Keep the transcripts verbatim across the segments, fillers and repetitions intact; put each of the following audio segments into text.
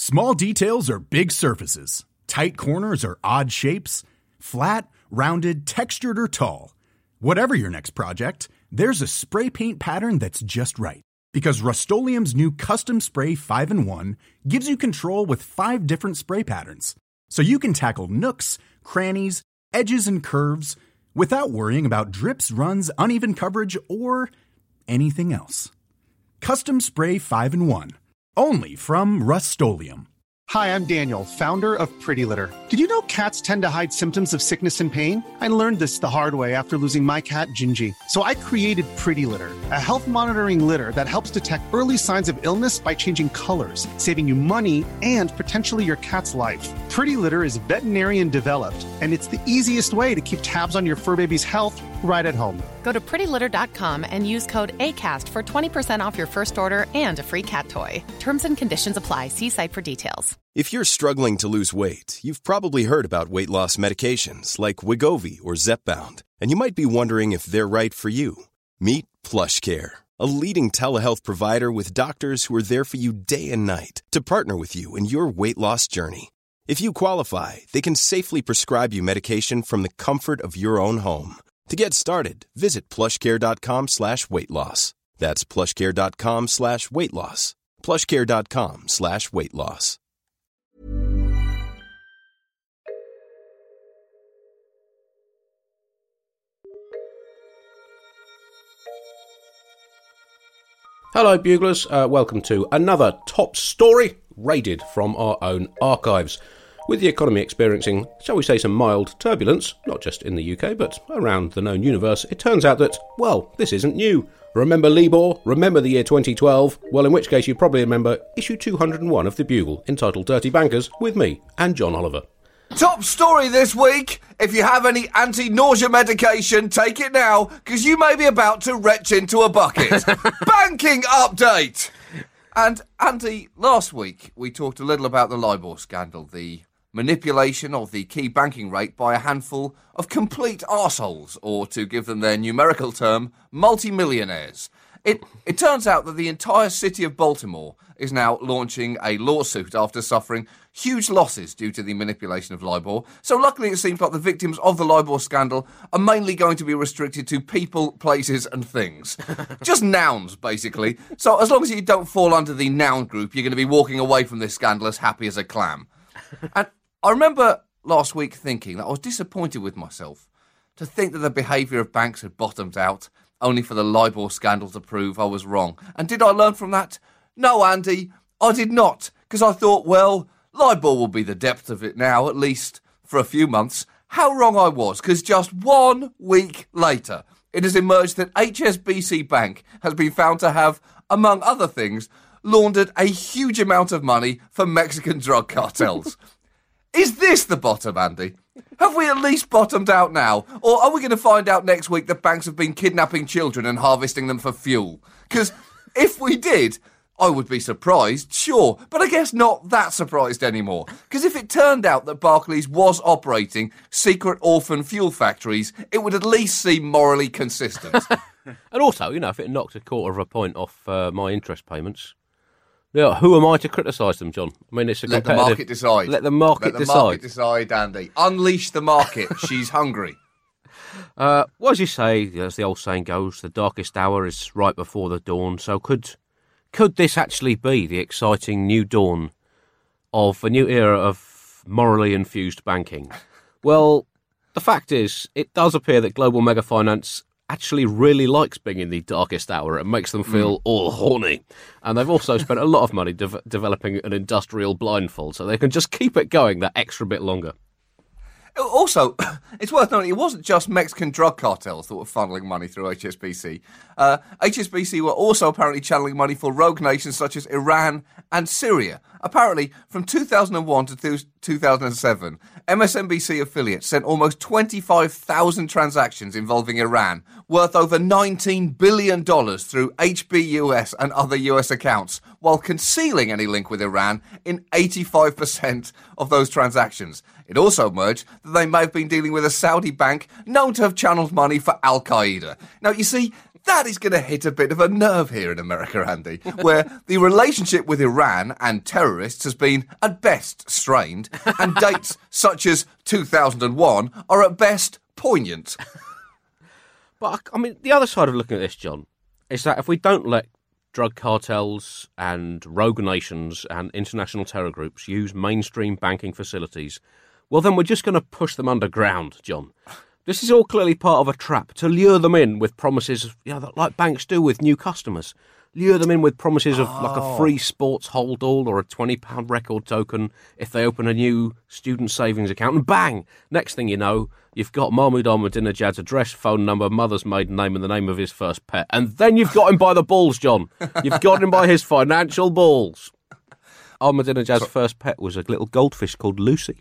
Small details are big surfaces. Tight corners are odd shapes. Flat, rounded, textured, or tall. Whatever your next project, there's a spray paint pattern that's just right. Because Rust-Oleum's new Custom Spray five in one gives you control with five different spray patterns. So you can tackle nooks, crannies, edges, and curves without worrying about drips, runs, uneven coverage, or anything else. Custom Spray five in one. Only from Rust-Oleum. Hi, I'm Daniel, founder of Pretty Litter. Did you know cats tend to hide symptoms of sickness and pain? I learned this the hard way after losing my cat, Gingy. So I created Pretty Litter, a health monitoring litter that helps detect early signs of illness by changing colors, saving you money and potentially your cat's life. Pretty Litter is veterinarian developed, and it's the easiest way to keep tabs on your fur baby's health right at home. Go to pretty litter dot com and use code ACAST for twenty percent off your first order and a free cat toy. Terms and conditions apply. See site for details. If you're struggling to lose weight, you've probably heard about weight loss medications like Wegovy or Zepbound, and you might be wondering if they're right for you. Meet PlushCare, a leading telehealth provider with doctors who are there for you day and night to partner with you in your weight loss journey. If you qualify, they can safely prescribe you medication from the comfort of your own home. To get started, visit plushcare.com slash weight loss. That's plushcare.com slash weight loss. plushcare.com slash weight loss. Hello Buglers, uh, welcome to another top story raided from our own archives. With the economy experiencing, shall we say, some mild turbulence, not just in the U K, but around the known universe, it turns out that, well, this isn't new. Remember Libor? Remember the year twenty twelve? Well, in which case you probably remember issue two hundred and one of the Bugle, entitled Dirty Bankers, with me and John Oliver. Top story this week. If you have any anti-nausea medication, take it now, because you may be about to retch into a bucket. Banking update! And, Andy, last week we talked a little about the LIBOR scandal, the manipulation of the key banking rate by a handful of complete arseholes, or to give them their numerical term, multi-millionaires. It, it turns out that the entire city of Baltimore is now launching a lawsuit after suffering huge losses due to the manipulation of LIBOR. So luckily it seems like the victims of the LIBOR scandal are mainly going to be restricted to people, places and things. Just nouns, basically. So as long as you don't fall under the noun group, you're going to be walking away from this scandal as happy as a clam. And I remember last week thinking that I was disappointed with myself to think that the behaviour of banks had bottomed out, only for the LIBOR scandal to prove I was wrong. And did I learn from that? No, Andy, I did not, because I thought, well, LIBOR will be the depth of it now, at least for a few months. How wrong I was, because just one week later, it has emerged that H S B C Bank has been found to have, among other things, laundered a huge amount of money for Mexican drug cartels. Is this the bottom, Andy? Have we at least bottomed out now? Or are we going to find out next week that banks have been kidnapping children and harvesting them for fuel? Because if we did, I would be surprised, sure, but I guess not that surprised anymore. Because if it turned out that Barclays was operating secret orphan fuel factories, it would at least seem morally consistent. And also, you know, if it knocked a quarter of a point off uh, my interest payments, yeah, who am I to criticise them, John? I mean, it's a Let competitive... the market decide. Let the market Let the decide. market decide, Andy. Unleash the market. She's hungry. Uh, well, as you say, as the old saying goes, the darkest hour is right before the dawn. So could could this actually be the exciting new dawn of a new era of morally infused banking? Well, the fact is, it does appear that global mega finance actually really likes being in the darkest hour. It makes them feel mm. all horny. And they've also spent a lot of money de- developing an industrial blindfold so they can just keep it going that extra bit longer. Also, it's worth noting, it wasn't just Mexican drug cartels that were funneling money through H S B C. Uh, H S B C were also apparently channeling money for rogue nations such as Iran and Syria. Apparently, from two thousand one to two thousand seven, M S N B C affiliates sent almost twenty-five thousand transactions involving Iran, worth over nineteen billion dollars through H B U S and other U S accounts, while concealing any link with Iran in eighty-five percent of those transactions. It also emerged that they may have been dealing with a Saudi bank known to have channeled money for Al-Qaeda. Now, you see, that is going to hit a bit of a nerve here in America, Andy, where the relationship with Iran and terrorists has been, at best, strained, and dates such as two thousand one are, at best, poignant. But, I mean, the other side of looking at this, John, is that if we don't let drug cartels and rogue nations and international terror groups use mainstream banking facilities, well, then we're just going to push them underground, John. This is all clearly part of a trap to lure them in with promises, you know, like banks do with new customers. Lure them in with promises of oh. like a free sports hold all or a twenty pound record token if they open a new student savings account. And bang! Next thing you know, you've got Mahmoud Ahmadinejad's address, phone number, mother's maiden name and the name of his first pet. And then you've got him by the balls, John. You've got him by his financial balls. Ahmadinejad's so- first pet was a little goldfish called Lucy.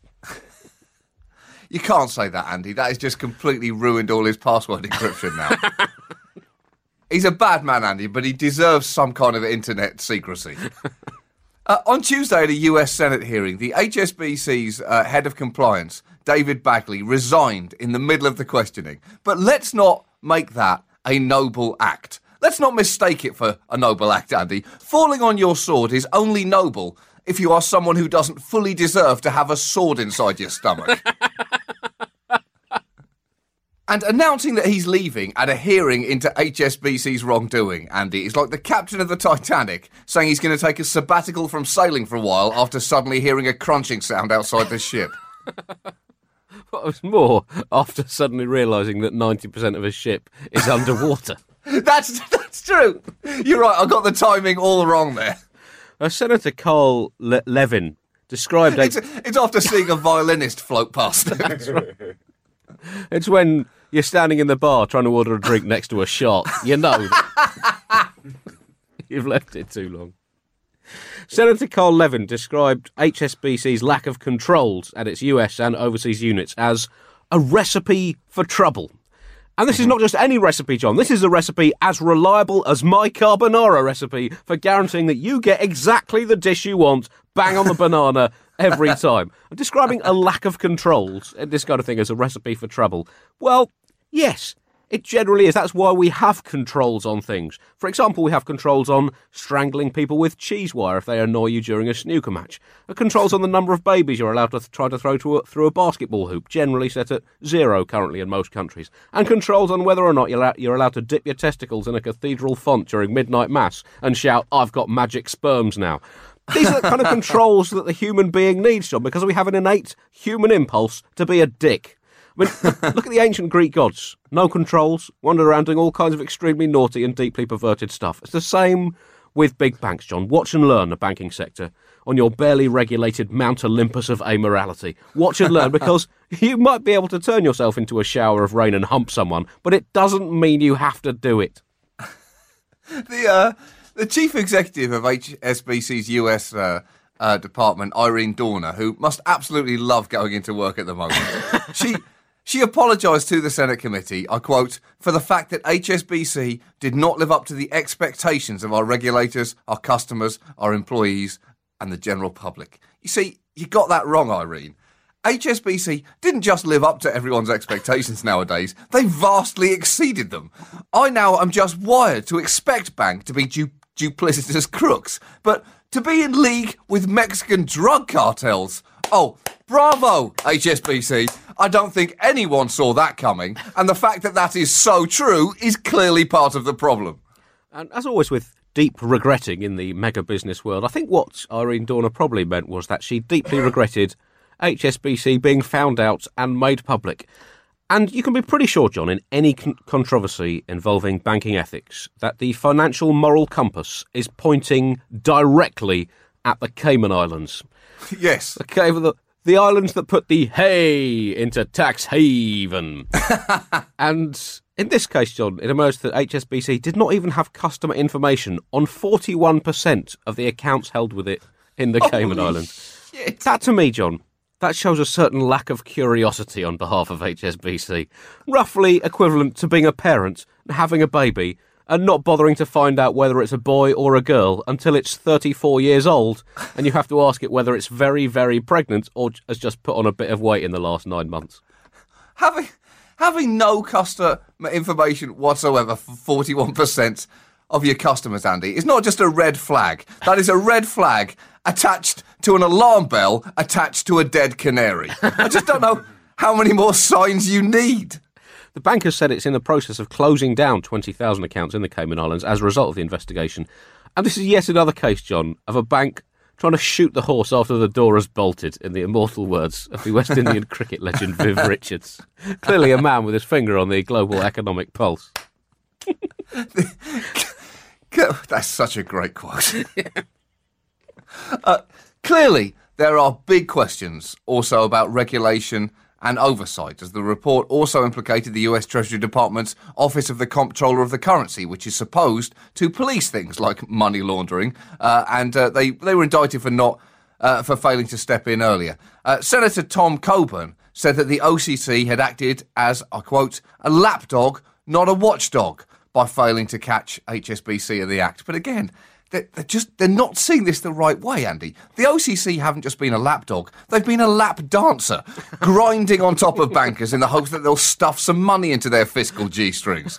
You can't say that, Andy. That has just completely ruined all his password encryption now. He's a bad man, Andy, but he deserves some kind of internet secrecy. uh, on Tuesday at a U S Senate hearing, the H S B C's uh, head of compliance, David Bagley, resigned in the middle of the questioning. But let's not make that a noble act. Let's not mistake it for a noble act, Andy. Falling on your sword is only noble if you are someone who doesn't fully deserve to have a sword inside your stomach. And announcing that he's leaving at a hearing into H S B C's wrongdoing, Andy, is like the captain of the Titanic saying he's going to take a sabbatical from sailing for a while after suddenly hearing a crunching sound outside the ship. What was more, after suddenly realising that ninety percent of his ship is underwater. that's that's true. You're right, I got the timing all wrong there. Uh, Senator Carl Le- Levin described... It's, it's after seeing a violinist float past. That's right. It's when you're standing in the bar trying to order a drink next to a shark. You know you've left it too long. Senator Carl Levin described H S B C's lack of controls at its U S and overseas units as a recipe for trouble. And this is not just any recipe, John. This is a recipe as reliable as my carbonara recipe for guaranteeing that you get exactly the dish you want, bang on the banana, every time. I'm describing a lack of controls and this kind of thing as a recipe for trouble. Well, yes, it generally is. That's why we have controls on things. For example, we have controls on strangling people with cheese wire if they annoy you during a snooker match. A controls on the number of babies you're allowed to th- try to throw to a, through a basketball hoop, generally set at zero currently in most countries. And controls on whether or not you're, la- you're allowed to dip your testicles in a cathedral font during midnight mass and shout, "I've got magic sperms now." These are the kind of controls that the human being needs, John, because we have an innate human impulse to be a dick. I mean, look at the ancient Greek gods. No controls, wandered around doing all kinds of extremely naughty and deeply perverted stuff. It's the same with big banks, John. Watch and learn the banking sector on your barely regulated Mount Olympus of amorality. Watch and learn, because you might be able to turn yourself into a shower of rain and hump someone, but it doesn't mean you have to do it. The, uh... The chief executive of H S B C's U S uh, uh, department, Irene Dorner, who must absolutely love going into work at the moment, she she apologised to the Senate committee, I quote, for the fact that H S B C did not live up to the expectations of our regulators, our customers, our employees and the general public. You see, you got that wrong, Irene. H S B C didn't just live up to everyone's expectations nowadays, they vastly exceeded them. I now am just wired to expect bank to be du- duplicitous crooks, but to be in league with Mexican drug cartels. Oh, bravo, H S B C. I don't think anyone saw that coming, and the fact that that is so true is clearly part of the problem. And as always with deep regretting in the mega business world, I think what Irene Dorner probably meant was that she deeply regretted H S B C being found out and made public. And you can be pretty sure, John, in any con- controversy involving banking ethics, that the financial moral compass is pointing directly at the Cayman Islands. Yes. Okay, the, the islands that put the hay into tax haven. And in this case, John, it emerged that H S B C did not even have customer information on forty-one percent of the accounts held with it in the Holy Cayman Islands. Shit. That, to me, John, that shows a certain lack of curiosity on behalf of H S B C. Roughly equivalent to being a parent and having a baby and not bothering to find out whether it's a boy or a girl until it's thirty-four years old, and you have to ask it whether it's very, very pregnant or has just put on a bit of weight in the last nine months. Having Having no customer information whatsoever for forty-one percent of your customers, Andy, is not just a red flag. That is a red flag attached to an alarm bell attached to a dead canary. I just don't know how many more signs you need. The bank has said it's in the process of closing down twenty thousand accounts in the Cayman Islands as a result of the investigation. And this is yet another case, John, of a bank trying to shoot the horse after the door has bolted, in the immortal words of the West Indian cricket legend Viv Richards. Clearly a man with his finger on the global economic pulse. That's such a great quote. uh, clearly, there are big questions also about regulation and oversight, as the report also implicated the U S Treasury Department's Office of the Comptroller of the Currency, which is supposed to police things like money laundering, uh, and uh, they, they were indicted for not uh, for failing to step in earlier. Uh, Senator Tom Coburn said that the O C C had acted as, I quote, a lapdog, not a watchdog, by failing to catch H S B C in the act. But again, they're, they're just they're not seeing this the right way, Andy. The O C C haven't just been a lapdog, they've been a lap dancer, grinding on top of bankers in the hopes that they'll stuff some money into their fiscal G-strings.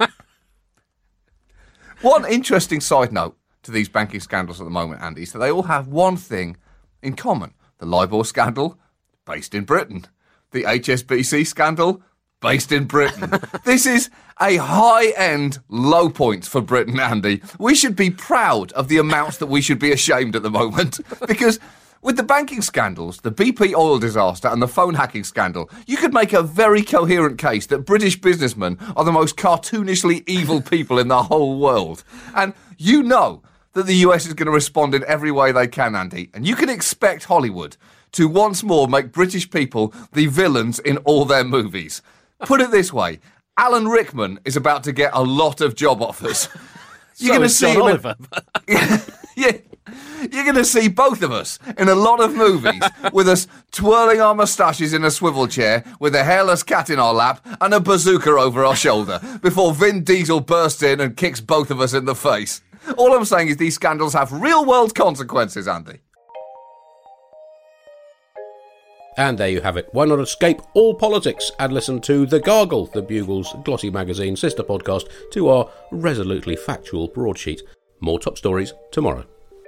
One interesting side note to these banking scandals at the moment, Andy, is that they all have one thing in common. The LIBOR scandal, based in Britain. The H S B C scandal, based in Britain. This is a high-end low point for Britain, Andy. We should be proud of the amounts that we should be ashamed at the moment. Because with the banking scandals, the B P oil disaster and the phone hacking scandal, you could make a very coherent case that British businessmen are the most cartoonishly evil people in the whole world. And you know that the U S is going to respond in every way they can, Andy. And you can expect Hollywood to once more make British people the villains in all their movies. Put it this way, Alan Rickman is about to get a lot of job offers. You're so going to see John him Oliver. In, yeah, you're going to see both of us in a lot of movies with us twirling our moustaches in a swivel chair with a hairless cat in our lap and a bazooka over our shoulder before Vin Diesel bursts in and kicks both of us in the face. All I'm saying is these scandals have real-world consequences, Andy. And there you have it. Why not escape all politics and listen to The Gargle, the Bugle's glossy magazine sister podcast, to our resolutely factual broadsheet. More top stories tomorrow.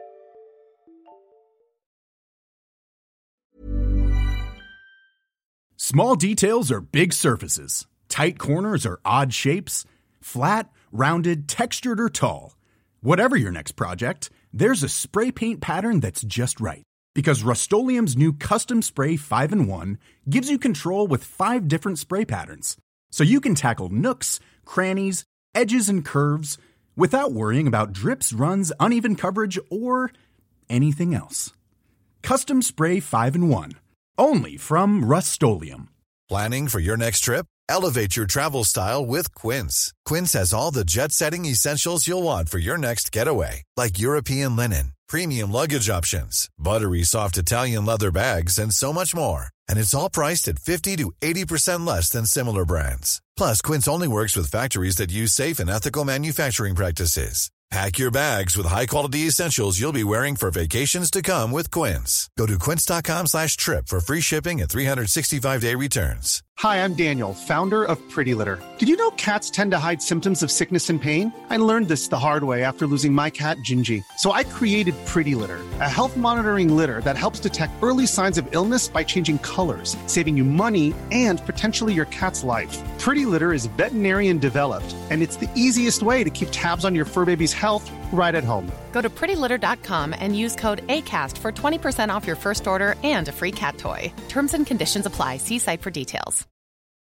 Small details are big surfaces. Tight corners are odd shapes. Flat, rounded, textured, or tall. Whatever your next project, there's a spray paint pattern that's just right. Because Rust-Oleum's new Custom Spray five in one gives you control with five different spray patterns. So you can tackle nooks, crannies, edges, and curves without worrying about drips, runs, uneven coverage, or anything else. Custom Spray five in one. Only from Rust-Oleum. Planning for your next trip? Elevate your travel style with Quince. Quince has all the jet-setting essentials you'll want for your next getaway, like European linen, premium luggage options, buttery soft Italian leather bags, and so much more. And it's all priced at fifty to eighty percent less than similar brands. Plus, Quince only works with factories that use safe and ethical manufacturing practices. Pack your bags with high-quality essentials you'll be wearing for vacations to come with Quince. Go to quince.com slash trip for free shipping and three sixty-five day returns. Hi, I'm Daniel, founder of Pretty Litter. Did you know cats tend to hide symptoms of sickness and pain? I learned this the hard way after losing my cat, Gingy. So I created Pretty Litter, a health monitoring litter that helps detect early signs of illness by changing colors, saving you money and potentially your cat's life. Pretty Litter is veterinarian developed, and it's the easiest way to keep tabs on your fur baby's health right at home. Go to pretty litter dot com and use code ACAST for twenty percent off your first order and a free cat toy. Terms and conditions apply. See site for details.